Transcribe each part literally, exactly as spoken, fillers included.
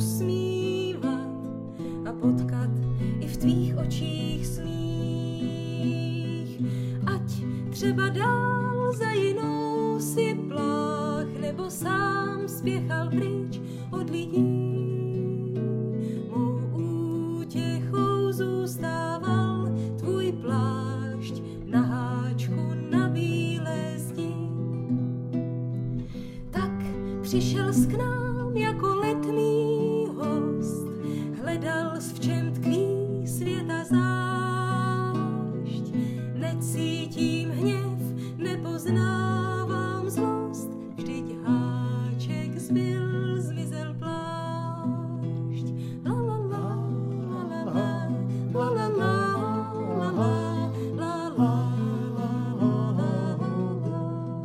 usmívat a potkat i v tvých očích smích. Ať třeba dál za jinou si plách, nebo sám spěchal pryč od lidí. Mou útěchou zůstával tvůj plášť na háčku na bílé zdi. Tak přišel jsi k nám jako letný host, hledal jsi, v čem tkví světa zášť. Necítím hněv, nepoznávám zlost, vždyť háček zbyl, zmizel plášť. La la la, la la la, la la la, la la, la la, la la, la.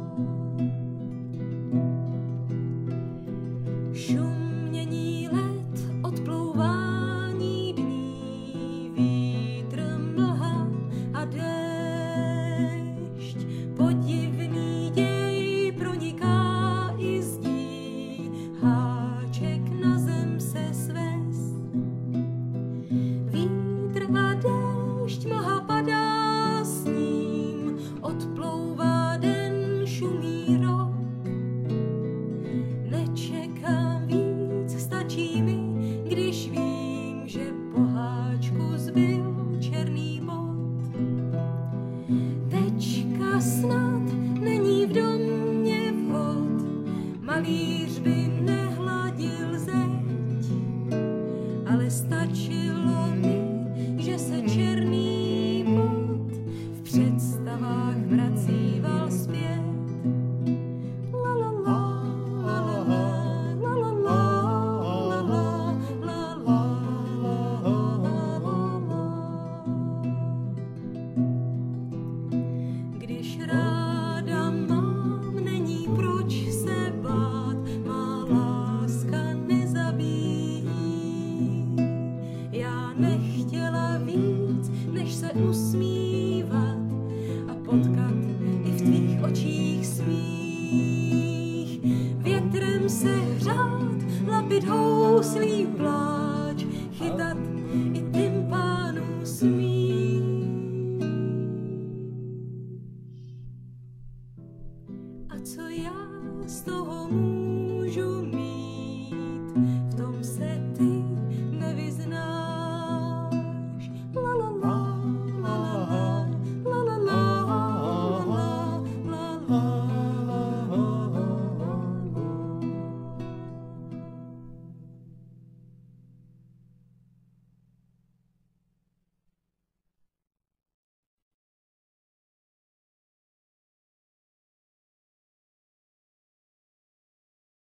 Šum mění let, odplouvání dní, vítr, mlha a déšť. Podivný děj proniká i zdí, háček na zem se svést. Vítr a déšť, mlha padá s ním, odplouvá den, šumí rok. Nečekám víc, stačí mi, když vím, že po háčku zbyl černý bod. Tečka snad není v domě vhod, malíř by nehladil zeď, ale stačilo mi, že se černý bod v představách vracíval zpět. La la la, la la la, la la la, la la, la la, la la, la. Když ráda mám, není proč se bát, má láska nezabíjí. Já nechtěla víc, než se usmívat a potkat i v tvých očích smích. Větrem se hřát, lapit houslí pláč, chytat i tympánů smích. A co já z toho můžu mít?